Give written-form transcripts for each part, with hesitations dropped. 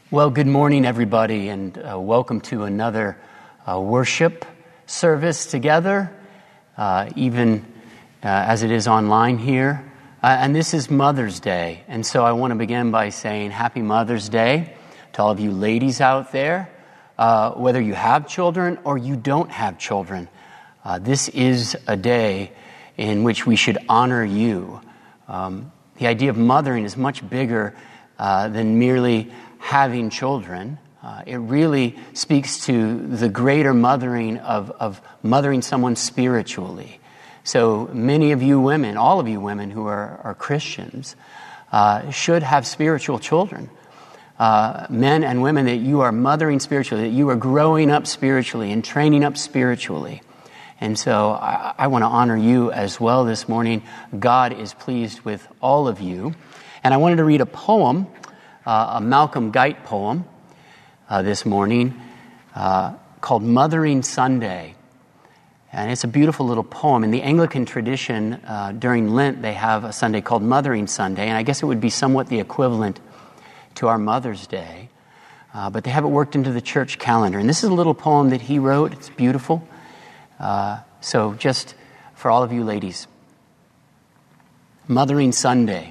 Well, good morning, everybody, and welcome to another worship service together, even as it is online here. And this is Mother's Day, and so I want to begin by saying Happy Mother's Day to all of you ladies out there, whether you have children or you don't have children. This is a day in which we should honor you. The idea of mothering is much bigger than merely having children. It really speaks to the greater mothering of mothering someone spiritually. So many of you women, all of you women who are Christians, should have spiritual children. Men and women that you are mothering spiritually, that you are growing up spiritually and training up spiritually. And so I want to honor you as well this morning. God is pleased with all of you. And I wanted to read a poem, a Malcolm Guite poem this morning called Mothering Sunday. And it's a beautiful little poem. In the Anglican tradition, during Lent, they have a Sunday called Mothering Sunday. And I guess it would be somewhat the equivalent to our Mother's Day. But they have it worked into the church calendar. And this is a little poem that he wrote. It's beautiful. So just for all of you ladies, Mothering Sunday.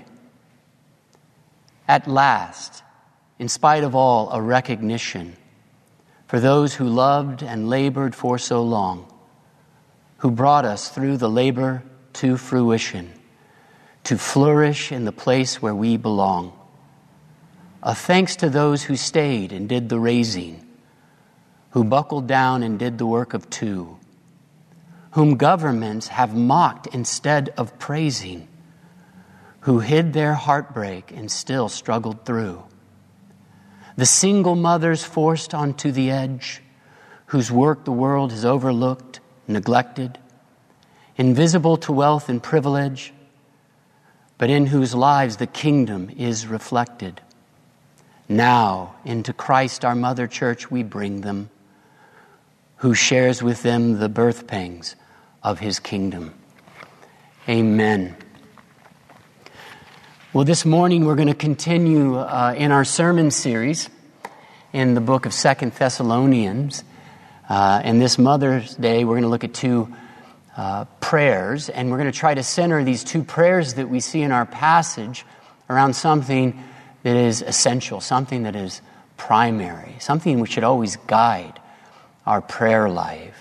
At last, in spite of all, a recognition for those who loved and labored for so long, who brought us through the labor to fruition, to flourish in the place where we belong. A thanks to those who stayed and did the raising, who buckled down and did the work of two, whom governments have mocked instead of praising, who hid their heartbreak and still struggled through. The single mothers forced onto the edge, whose work the world has overlooked, neglected, invisible to wealth and privilege, but in whose lives the kingdom is reflected. Now into Christ our Mother Church we bring them, who shares with them the birth pangs of his kingdom. Amen. Well, this morning we're going to continue in our sermon series in the book of 2 Thessalonians. And this Mother's Day, we're going to look at two prayers, and we're going to try to center these two prayers that we see in our passage around something that is essential, something that is primary, something which should always guide our prayer life.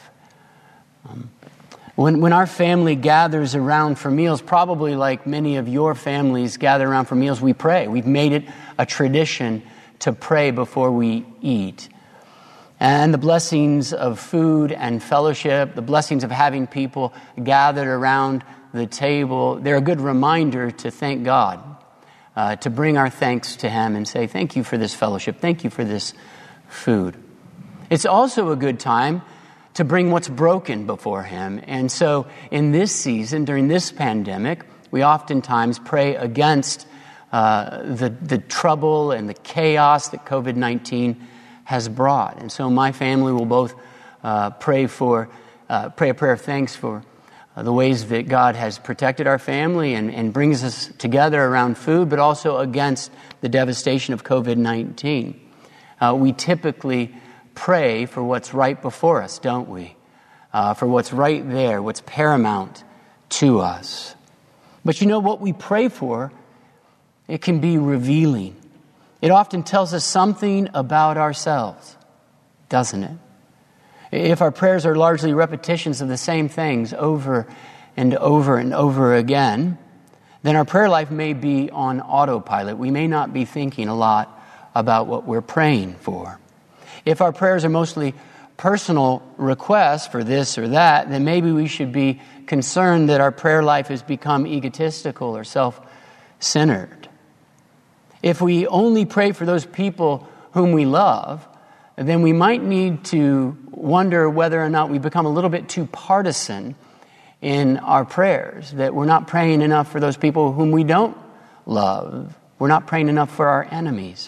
When our family gathers around for meals, probably like many of your families gather around for meals, we pray. We've made it a tradition to pray before we eat. And the blessings of food and fellowship, the blessings of having people gathered around the table, they're a good reminder to thank God, to bring our thanks to Him and say, thank you for this fellowship, thank you for this food. It's also a good time to bring what's broken before Him. And so in this season, during this pandemic, we oftentimes pray against the trouble and the chaos that COVID-19 has brought. And so my family will both pray a prayer of thanks for the ways that God has protected our family and brings us together around food, but also against the devastation of COVID-19. We typically pray for what's right before us, don't we? For what's right there, what's paramount to us. But you know what we pray for, it can be revealing. It often tells us something about ourselves, doesn't it? If our prayers are largely repetitions of the same things over and over and over again, then our prayer life may be on autopilot. We may not be thinking a lot about what we're praying for. If our prayers are mostly personal requests for this or that, then maybe we should be concerned that our prayer life has become egotistical or self-centered. If we only pray for those people whom we love, then we might need to wonder whether or not we become a little bit too partisan in our prayers, that we're not praying enough for those people whom we don't love. We're not praying enough for our enemies.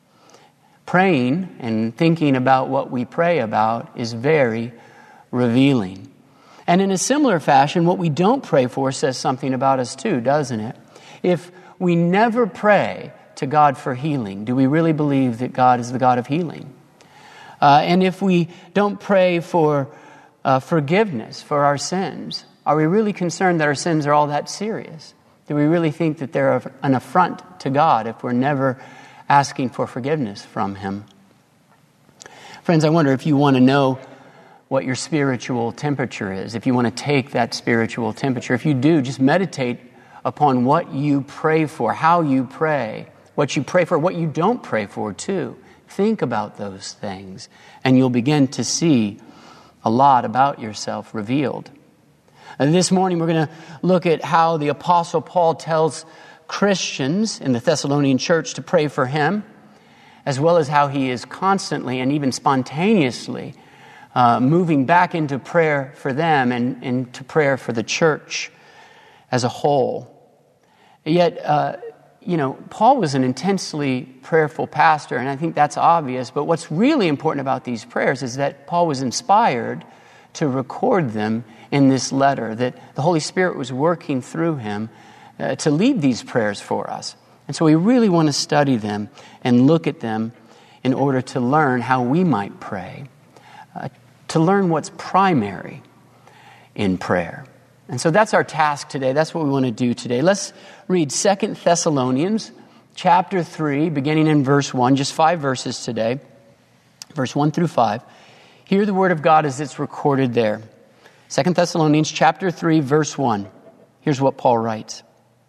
Praying and thinking about what we pray about is very revealing. And in a similar fashion, what we don't pray for says something about us too, doesn't it? If we never pray to God for healing? Do we really believe that God is the God of healing? And if we don't pray for forgiveness for our sins, are we really concerned that our sins are all that serious? Do we really think that they're an affront to God if we're never asking for forgiveness from Him? Friends, I wonder if you want to know what your spiritual temperature is, if you want to take that spiritual temperature. If you do, just meditate upon what you pray for, how you pray, what you pray for, what you don't pray for too. Think about those things, and you'll begin to see a lot about yourself revealed. And this morning we're going to look at how the Apostle Paul tells Christians in the Thessalonian church to pray for him, as well as how he is constantly and even spontaneously moving back into prayer for them and into prayer for the church as a whole. Yet, Paul was an intensely prayerful pastor, and I think that's obvious. But what's really important about these prayers is that Paul was inspired to record them in this letter, that the Holy Spirit was working through him to lead these prayers for us. And so we really want to study them and look at them in order to learn how we might pray, to learn what's primary in prayer. And so that's our task today. That's what we want to do today. Let's read 2 Thessalonians chapter 3, beginning in verse 1, just 5 verses today, verse 1 through 5. Hear the word of God as it's recorded there. 2 Thessalonians chapter 3, verse 1. Here's what Paul writes.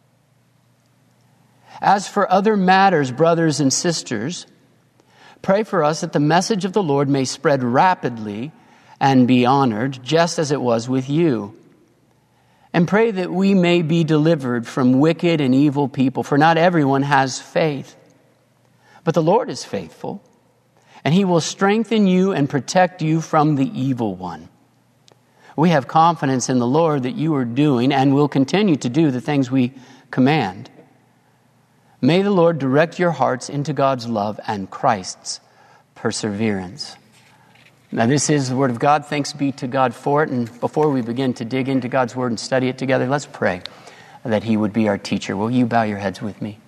As for other matters, brothers and sisters, pray for us that the message of the Lord may spread rapidly and be honored, just as it was with you. And pray that we may be delivered from wicked and evil people, for not everyone has faith. But the Lord is faithful, and He will strengthen you and protect you from the evil one. We have confidence in the Lord that you are doing and will continue to do the things we command. May the Lord direct your hearts into God's love and Christ's perseverance. Now, this is the Word of God. Thanks be to God for it. And before we begin to dig into God's Word and study it together, let's pray that He would be our teacher. Will you bow your heads with me?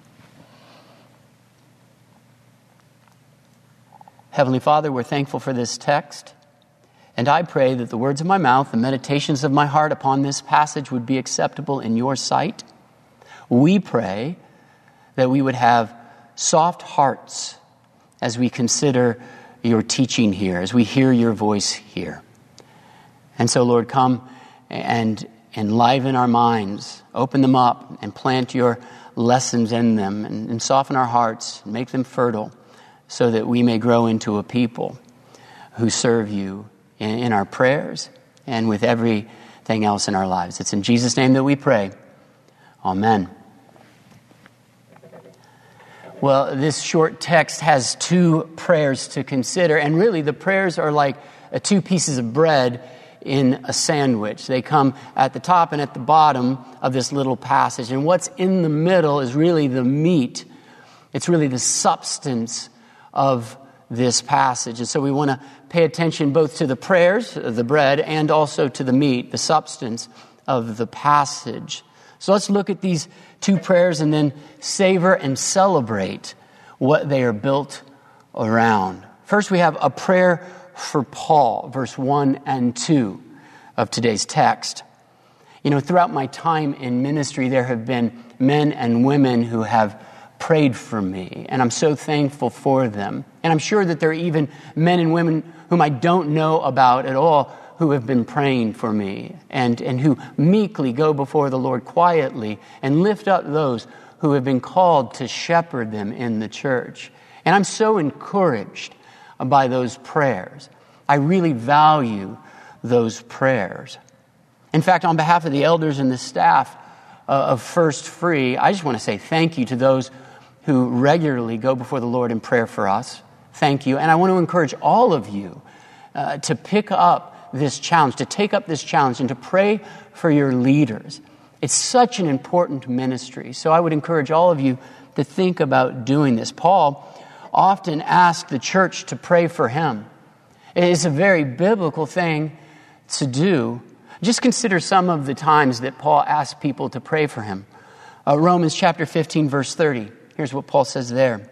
Heavenly Father, we're thankful for this text. And I pray that the words of my mouth, the meditations of my heart upon this passage would be acceptable in your sight. We pray that we would have soft hearts as we consider your teaching here, as we hear your voice here. And so, Lord, come and enliven our minds, open them up and plant your lessons in them and soften our hearts and make them fertile so that we may grow into a people who serve you in our prayers and with everything else in our lives. It's in Jesus' name that we pray. Amen. Well, this short text has two prayers to consider, and really the prayers are like two pieces of bread in a sandwich. They come at the top and at the bottom of this little passage, and what's in the middle is really the meat. It's really the substance of this passage. And so we want to pay attention both to the prayers, the bread, and also to the meat, the substance of the passage. So let's look at these two prayers and then savor and celebrate what they are built around. First, we have a prayer for Paul, verse 1 and 2 of today's text. Throughout my time in ministry, there have been men and women who have prayed for me, and I'm so thankful for them. And I'm sure that there are even men and women whom I don't know about at all who have been praying for me and who meekly go before the Lord quietly and lift up those who have been called to shepherd them in the church. And I'm so encouraged by those prayers. I really value those prayers. In fact, on behalf of the elders and the staff of First Free, I just want to say thank you to those who regularly go before the Lord in prayer for us. Thank you. And I want to encourage all of you to pick up this challenge, to take up this challenge and to pray for your leaders. It's such an important ministry. So I would encourage all of you to think about doing this. Paul often asked the church to pray for him. It is a very biblical thing to do. Just consider some of the times that Paul asked people to pray for him. Romans chapter 15, verse 30. Here's what Paul says there.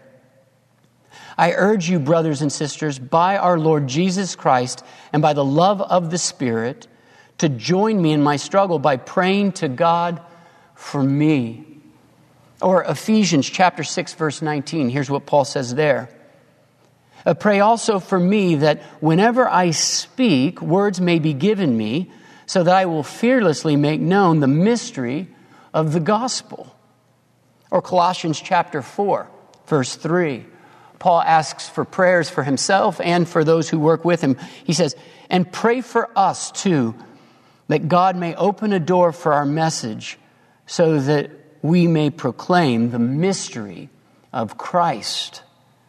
I urge you, brothers and sisters, by our Lord Jesus Christ and by the love of the Spirit, to join me in my struggle by praying to God for me. Or Ephesians chapter 6, verse 19. Here's what Paul says there. Pray also for me that whenever I speak, words may be given me, so that I will fearlessly make known the mystery of the gospel. Or Colossians chapter 4, verse 3. Paul asks for prayers for himself and for those who work with him. He says, and pray for us too, that God may open a door for our message so that we may proclaim the mystery of Christ.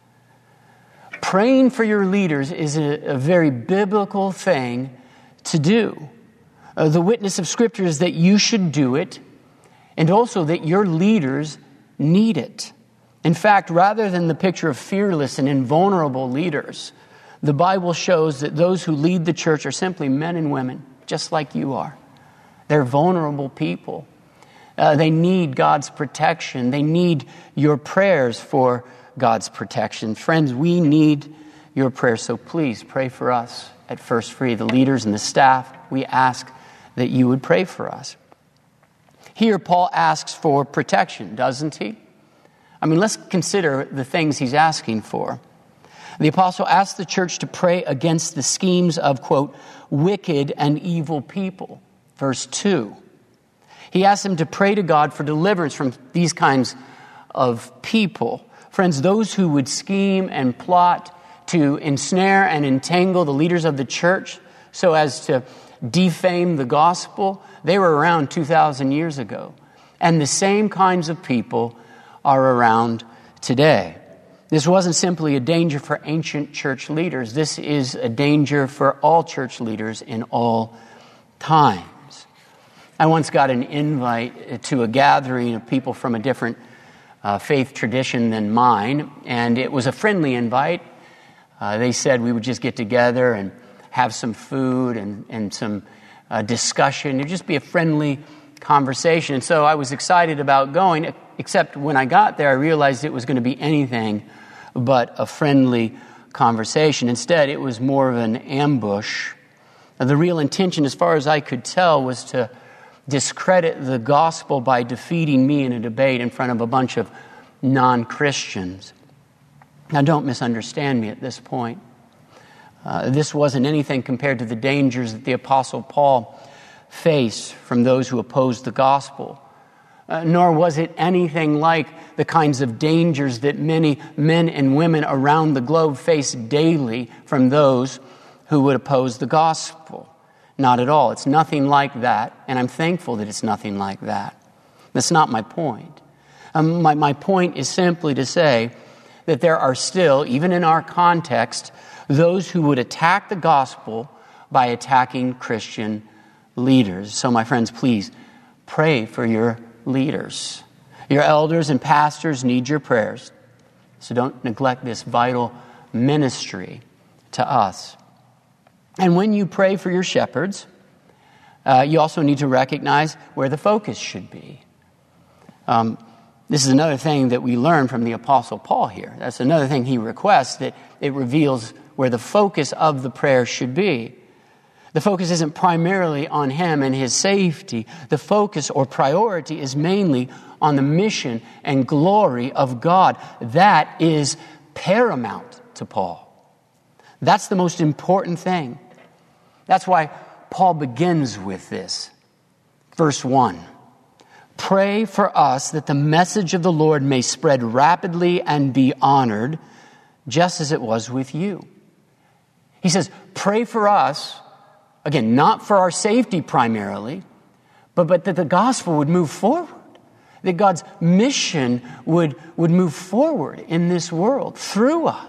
Praying for your leaders is a very biblical thing to do. The witness of Scripture is that you should do it, and also that your leaders need it. In fact, rather than the picture of fearless and invulnerable leaders, the Bible shows that those who lead the church are simply men and women, just like you are. They're vulnerable people. They need God's protection. They need your prayers for God's protection. Friends, we need your prayers, so please pray for us at First Free, the leaders and the staff. We ask that you would pray for us. Here, Paul asks for protection, doesn't he? I mean, let's consider the things he's asking for. The apostle asks the church to pray against the schemes of, quote, wicked and evil people. Verse 2. He asks them to pray to God for deliverance from these kinds of people. Friends, those who would scheme and plot to ensnare and entangle the leaders of the church so as to defame the gospel, they were around 2,000 years ago. And the same kinds of people are around today. This wasn't simply a danger for ancient church leaders. This is a danger for all church leaders in all times. I once got an invite to a gathering of people from a different faith tradition than mine, and it was a friendly invite. They said we would just get together and have some food and some discussion. It would just be a friendly conversation. And so I was excited about going, except when I got there, I realized it was going to be anything but a friendly conversation. Instead, it was more of an ambush. The real intention, as far as I could tell, was to discredit the gospel by defeating me in a debate in front of a bunch of non-Christians. Now, don't misunderstand me at this point. This wasn't anything compared to the dangers that the Apostle Paul faced from those who opposed the gospel. Nor was it anything like the kinds of dangers that many men and women around the globe face daily from those who would oppose the gospel. Not at all. It's nothing like that, and I'm thankful that it's nothing like that. That's not my point. My point is simply to say that there are still, even in our context, those who would attack the gospel by attacking Christian leaders. So, my friends, please pray for your leaders. Your elders and pastors need your prayers. So don't neglect this vital ministry to us. And when you pray for your shepherds, you also need to recognize where the focus should be. This is another thing that we learn from the Apostle Paul here. That's another thing he requests, that it reveals where the focus of the prayer should be. The focus isn't primarily on him and his safety. The focus or priority is mainly on the mission and glory of God. That is paramount to Paul. That's the most important thing. That's why Paul begins with this. Verse 1. Pray for us that the message of the Lord may spread rapidly and be honored, just as it was with you. He says, pray for us, again, not for our safety primarily, but that the gospel would move forward, that God's mission would move forward in this world through us.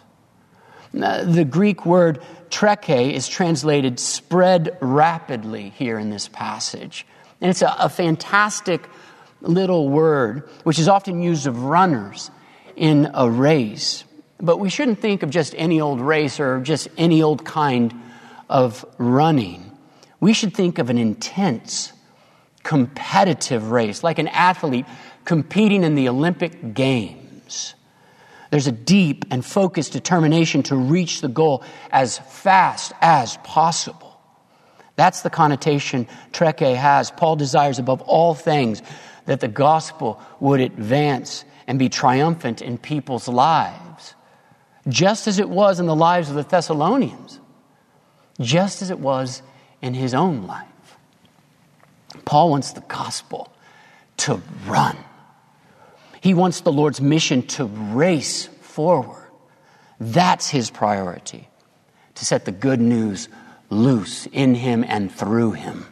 The Greek word treke is translated spread rapidly here in this passage. And it's a fantastic little word, which is often used of runners in a race. But we shouldn't think of just any old race or just any old kind of running. We should think of an intense, competitive race, like an athlete competing in the Olympic Games. missions. There's a deep and focused determination to reach the goal as fast as possible. That's the connotation Treke has. Paul desires above all things that the gospel would advance and be triumphant in people's lives, just as it was in the lives of the Thessalonians, just as it was in his own life. Paul wants the gospel to run. He wants the Lord's mission to race forward. That's his priority, to set the good news loose in him and through him.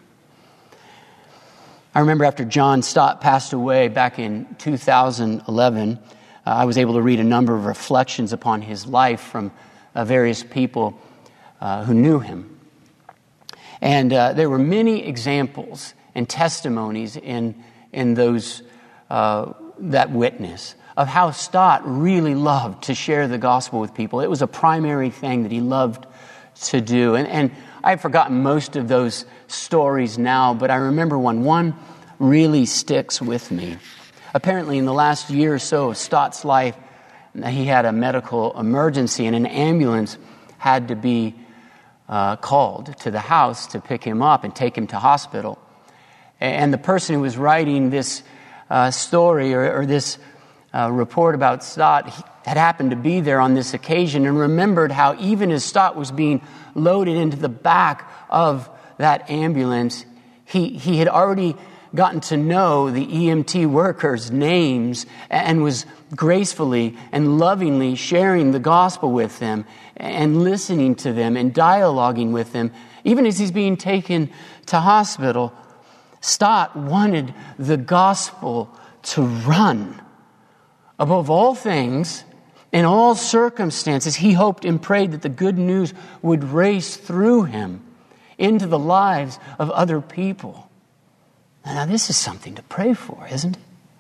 I remember after John Stott passed away back in 2011, I was able to read a number of reflections upon his life from various people who knew him. And there were many examples and testimonies in those that witness of how Stott really loved to share the gospel with people. It was a primary thing that he loved to do. And I've forgotten most of those stories now, but I remember one really sticks with me. Apparently in the last year or so of Stott's life, he had a medical emergency and an ambulance had to be called to the house to pick him up and take him to hospital. And the person who was writing this story or this report about Stott had happened to be there on this occasion and remembered how even as Stott was being loaded into the back of that ambulance, he had already gotten to know the EMT workers' names and was gracefully and lovingly sharing the gospel with them and listening to them and dialoguing with them. Even as he's being taken to hospital, Stott wanted the gospel to run. Above all things, in all circumstances, he hoped and prayed that the good news would race through him into the lives of other people. Now, this is something to pray for, isn't it?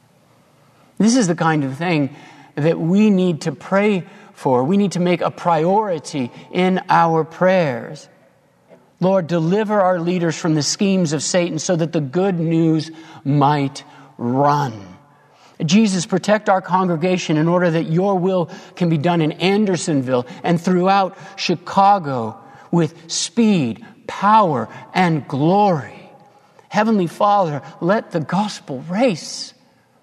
This is the kind of thing that we need to pray for. We need to make a priority in our prayers. Lord, deliver our leaders from the schemes of Satan so that the good news might run. Jesus, protect our congregation in order that your will can be done in Andersonville and throughout Chicago with speed, power, and glory. Heavenly Father, let the gospel race.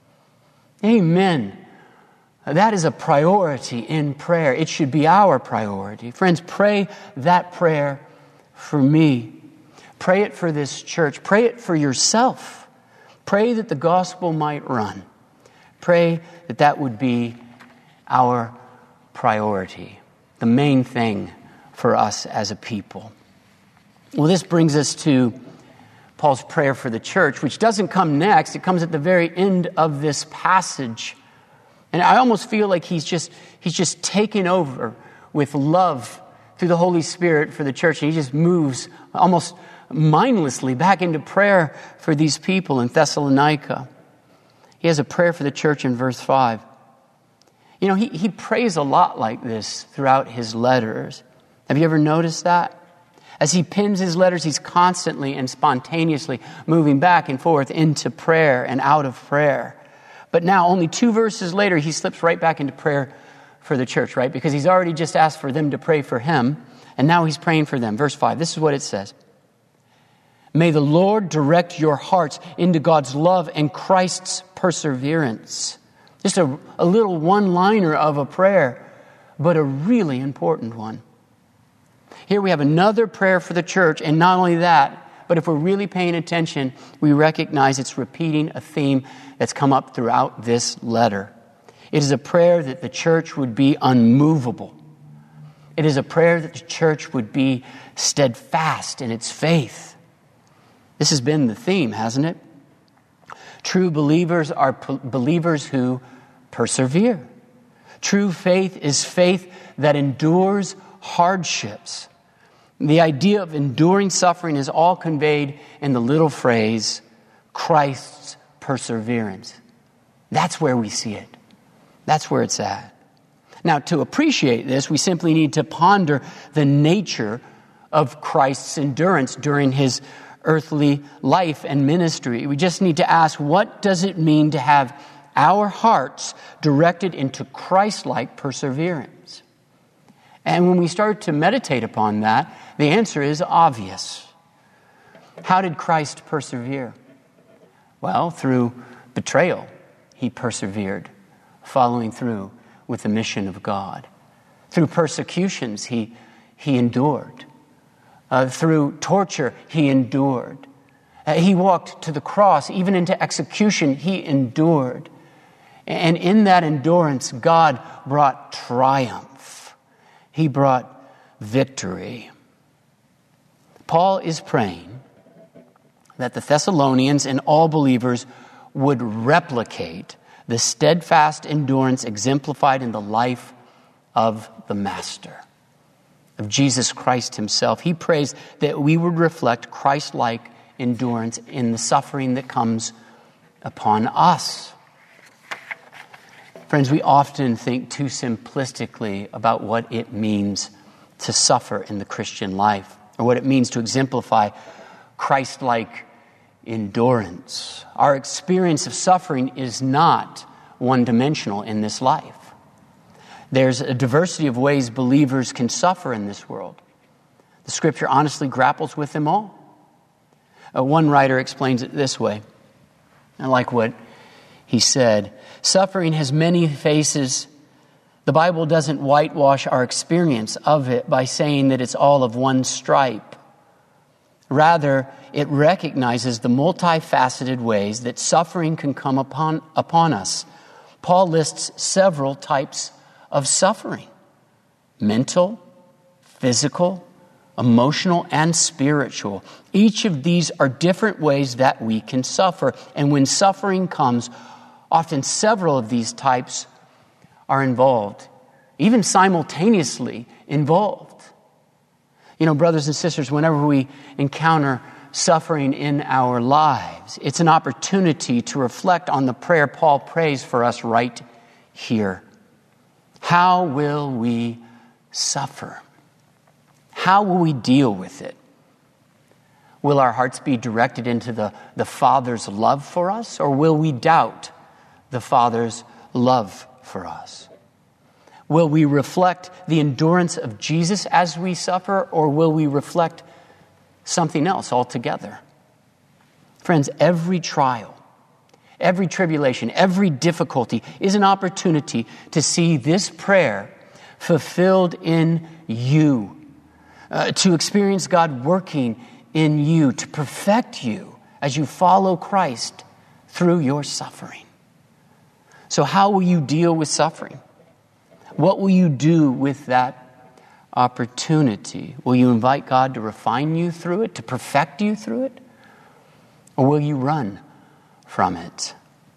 Amen. That is a priority in prayer. It should be our priority. Friends, pray that prayer for me. Pray it for this church. Pray it for yourself. Pray that the gospel might run. Pray that that would be our priority, the main thing for us as a people. Well, this brings us to Paul's prayer for the church, which doesn't come next. It comes at the very end of this passage. And I almost feel like he's just taken over with love through the Holy Spirit for the church. And he just moves almost mindlessly back into prayer for these people in Thessalonica. He has a prayer for the church in verse 5. You know, he prays a lot like this throughout his letters. Have you ever noticed that? As he pens his letters, he's constantly and spontaneously moving back and forth into prayer and out of prayer. But now, only 2 verses later, he slips right back into prayer for the church, right? Because he's already just asked for them to pray for him, and now he's praying for them. Verse 5, this is what it says. May the Lord direct your hearts into God's love and Christ's perseverance. Just a little one-liner of a prayer, but a really important one. Here we have another prayer for the church, and not only that, but if we're really paying attention, we recognize it's repeating a theme that's come up throughout this letter. It is a prayer that the church would be unmovable. It is a prayer that the church would be steadfast in its faith. This has been the theme, hasn't it? True believers are believers who persevere. True faith is faith that endures hardships. The idea of enduring suffering is all conveyed in the little phrase, Christ's perseverance. That's where we see it. That's where it's at. Now, to appreciate this, we simply need to ponder the nature of Christ's endurance during his earthly life and ministry. We just need to ask, what does it mean to have our hearts directed into Christ-like perseverance. And when we start to meditate upon that, the answer is obvious. How did Christ persevere? Well, through betrayal, he persevered, following through with the mission of God. Through persecutions, he endured. Through torture, he endured. He walked to the cross, even into execution, he endured. And in that endurance, God brought triumph. He brought victory. Paul is praying that the Thessalonians and all believers would replicate the steadfast endurance exemplified in the life of the Master, of Jesus Christ himself. He prays that we would reflect Christ-like endurance in the suffering that comes upon us. Friends, we often think too simplistically about what it means to suffer in the Christian life, or what it means to exemplify Christ-like endurance. Our experience of suffering is not one-dimensional in this life. There's a diversity of ways believers can suffer in this world. The Scripture honestly grapples with them all. One writer explains it this way. I like what he said. Suffering has many faces. The Bible doesn't whitewash our experience of it by saying that it's all of one stripe. Rather, it recognizes the multifaceted ways that suffering can come upon us. Paul lists several types of suffering: mental, physical, emotional, and spiritual. Each of these are different ways that we can suffer. And when suffering comes, often several of these types are involved, even simultaneously involved. You know, brothers and sisters, whenever we encounter suffering in our lives, it's an opportunity to reflect on the prayer Paul prays for us right here. How will we suffer? How will we deal with it? Will our hearts be directed into the Father's love for us, or will we doubt the Father's love for us? Will we reflect the endurance of Jesus as we suffer, or will we reflect something else altogether? Friends, every trial, every tribulation, every difficulty is an opportunity to see this prayer fulfilled in you, to experience God working in you, to perfect you as you follow Christ through your suffering. So how will you deal with suffering? What will you do with that opportunity? Will you invite God to refine you through it, to perfect you through it? Or will you run from it?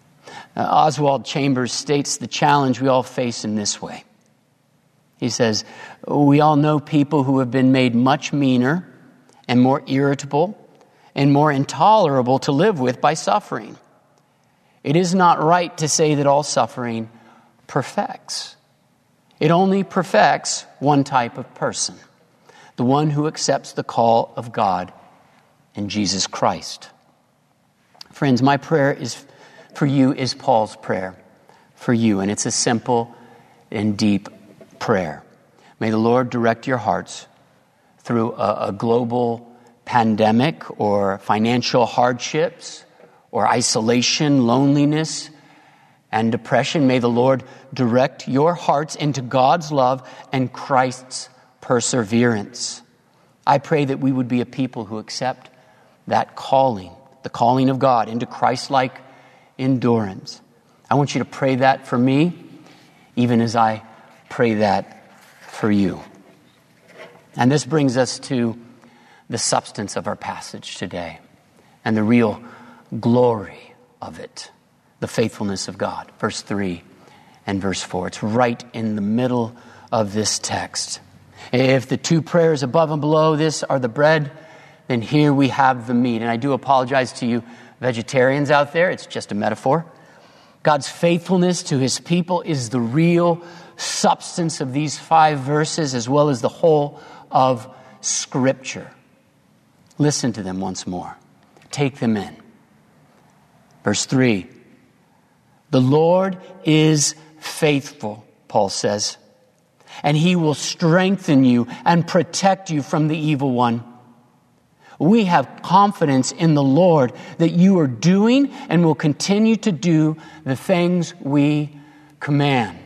Oswald Chambers states the challenge we all face in this way. He says, we all know people who have been made much meaner and more irritable and more intolerable to live with by suffering. It is not right to say that all suffering perfects. It only perfects one type of person, the one who accepts the call of God in Jesus Christ. Friends, my prayer is for you is Paul's prayer for you, and it's a simple and deep prayer. May the Lord direct your hearts through a global pandemic or financial hardships or isolation, loneliness, and depression. May the Lord direct your hearts into God's love and Christ's perseverance. I pray that we would be a people who accept that calling, the calling of God into Christ-like endurance. I want you to pray that for me, even as I pray that for you. And this brings us to the substance of our passage today and the real glory of it, the faithfulness of God. Verse 3 and verse 4. It's right in the middle of this text. If the two prayers above and below this are the bread, then here we have the meat. And I do apologize to you vegetarians out there. It's just a metaphor. God's faithfulness to his people is the real substance of these 5 verses, as well as the whole of Scripture. Listen to them once more. Take them in. Verse 3. The Lord is faithful, Paul says, and he will strengthen you and protect you from the evil one. We have confidence in the Lord that you are doing and will continue to do the things we command.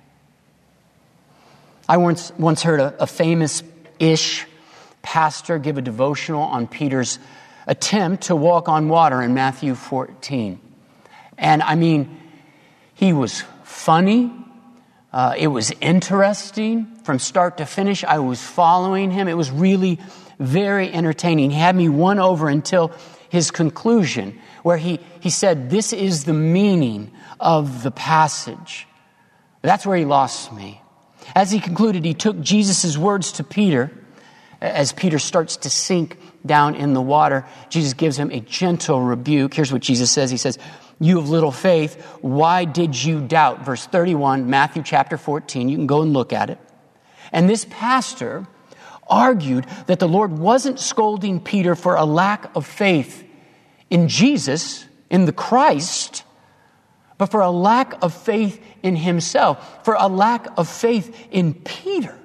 I once heard a famous-ish pastor give a devotional on Peter's attempt to walk on water in Matthew 14. And I mean, he was funny. It was interesting from start to finish. I was following him. It was really very entertaining. He had me won over until his conclusion, where he said, this is the meaning of the passage. That's where he lost me. As he concluded, he took Jesus' words to Peter. As Peter starts to sink down in the water, Jesus gives him a gentle rebuke. Here's what Jesus says. He says, you of little faith, why did you doubt? Verse 31, Matthew chapter 14. You can go and look at it. And this pastor argued that the Lord wasn't scolding Peter for a lack of faith in Jesus, in the Christ, but for a lack of faith in himself, for a lack of faith in Peter.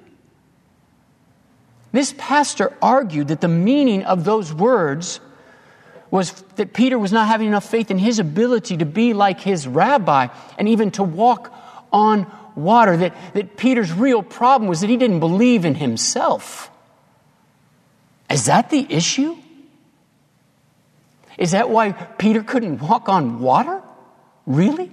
This pastor argued that the meaning of those words was that Peter was not having enough faith in his ability to be like his rabbi and even to walk on water, that Peter's real problem was that he didn't believe in himself. Is that the issue? Is that why Peter couldn't walk on water? Really?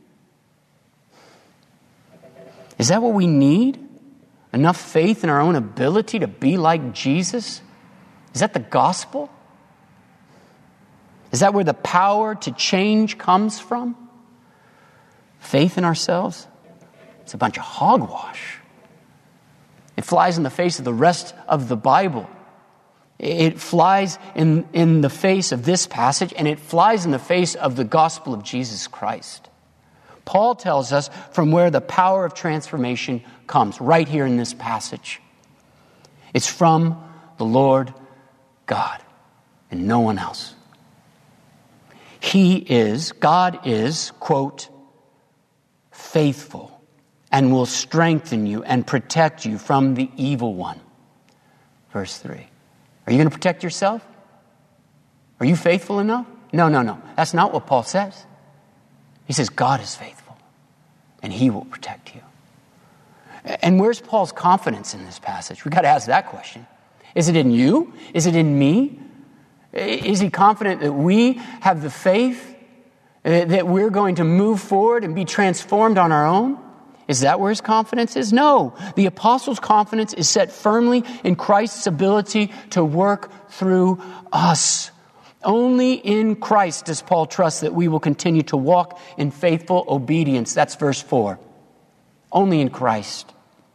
Is that what we need? Enough faith in our own ability to be like Jesus? Is that the gospel? Is that where the power to change comes from? Faith in ourselves? It's a bunch of hogwash. It flies in the face of the rest of the Bible. It flies in the face of this passage, and it flies in the face of the gospel of Jesus Christ. Paul tells us from where the power of transformation comes, right here in this passage. It's from the Lord God and no one else. God is, quote, faithful and will strengthen you and protect you from the evil one. Verse 3. Are you going to protect yourself? Are you faithful enough? No. That's not what Paul says. He says God is faithful and he will protect you. And where's Paul's confidence in this passage? We've got to ask that question. Is it in you? Is it in me? Is he confident that we have the faith that we're going to move forward and be transformed on our own? Is that where his confidence is? No. The apostle's confidence is set firmly in Christ's ability to work through us. Only in Christ does Paul trust that we will continue to walk in faithful obedience. That's verse 4. Only in Christ.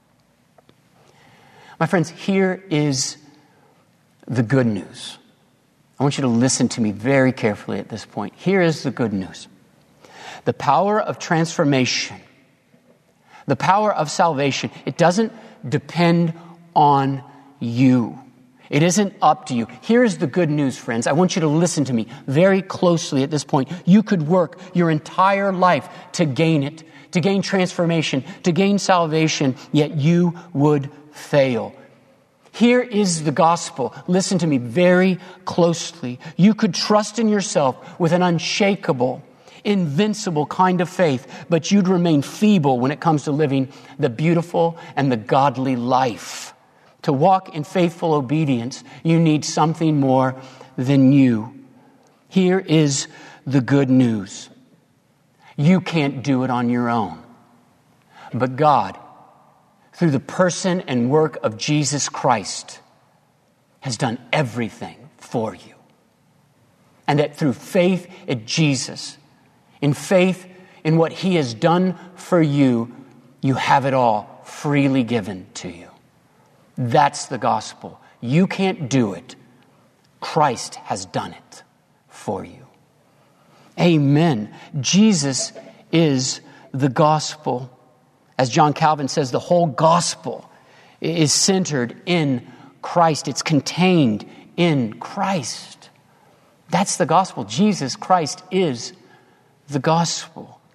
My friends, here is the good news. I want you to listen to me very carefully at this point. Here is the good news. The power of transformation, the power of salvation, it doesn't depend on you. It isn't up to you. Here's the good news, friends. I want you to listen to me very closely at this point. You could work your entire life to gain it, to gain transformation, to gain salvation, yet you would fail. Here is the gospel. Listen to me very closely. You could trust in yourself with an unshakable, invincible kind of faith, but you'd remain feeble when it comes to living the beautiful and the godly life. To walk in faithful obedience, you need something more than you. Here is the good news. You can't do it on your own. But God, through the person and work of Jesus Christ, has done everything for you. And that through faith in Jesus, in faith in what he has done for you, you have it all freely given to you. That's the gospel. You can't do it. Christ has done it for you. Amen. Jesus is the gospel. As John Calvin says, the whole gospel is centered in Christ. It's contained in Christ. That's the gospel. Jesus Christ is the gospel.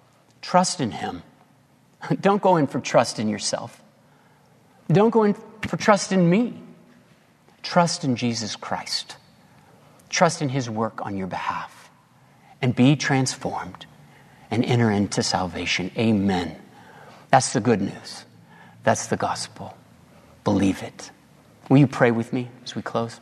Trust in him. Don't go in for trust in yourself. Don't go in for trust in me. Trust in Jesus Christ. Trust in his work on your behalf. And be transformed and enter into salvation. Amen. That's the good news. That's the gospel. Believe it. Will you pray with me as we close?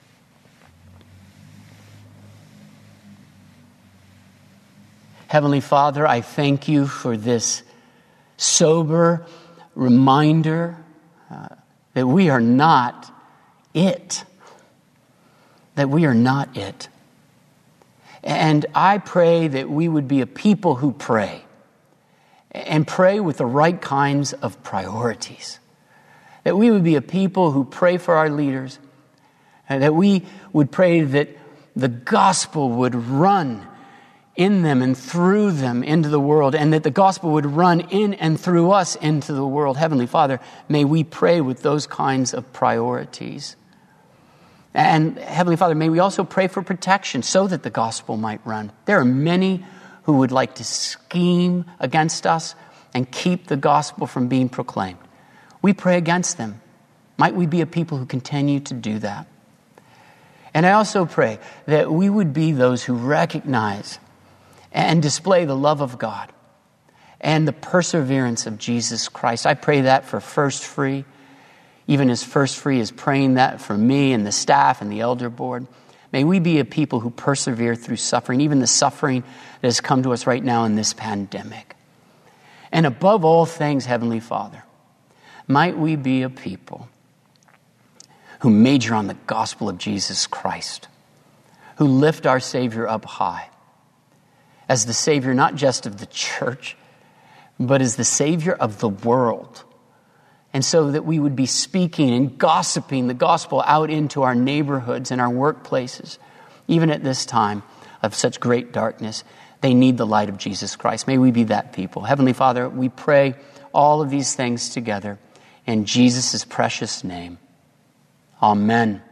Heavenly Father, I thank you for this sober reminder that we are not it. That we are not it. And I pray that we would be a people who pray. And pray with the right kinds of priorities. That we would be a people who pray for our leaders. And that we would pray that the gospel would run in them and through them into the world, and that the gospel would run in and through us into the world. Heavenly Father, may we pray with those kinds of priorities. And Heavenly Father, may we also pray for protection so that the gospel might run. There are many who would like to scheme against us and keep the gospel from being proclaimed. We pray against them. Might we be a people who continue to do that. And I also pray that we would be those who recognize and display the love of God and the perseverance of Jesus Christ. I pray that for First Free, even as First Free is praying that for me and the staff and the elder board. May we be a people who persevere through suffering, even the suffering that has come to us right now in this pandemic. And above all things, Heavenly Father, might we be a people who major on the gospel of Jesus Christ, who lift our Savior up high as the Savior not just of the church, but as the Savior of the world. And so that we would be speaking and gossiping the gospel out into our neighborhoods and our workplaces, even at this time of such great darkness. They need the light of Jesus Christ. May we be that people. Heavenly Father, we pray all of these things together in Jesus' precious name. Amen.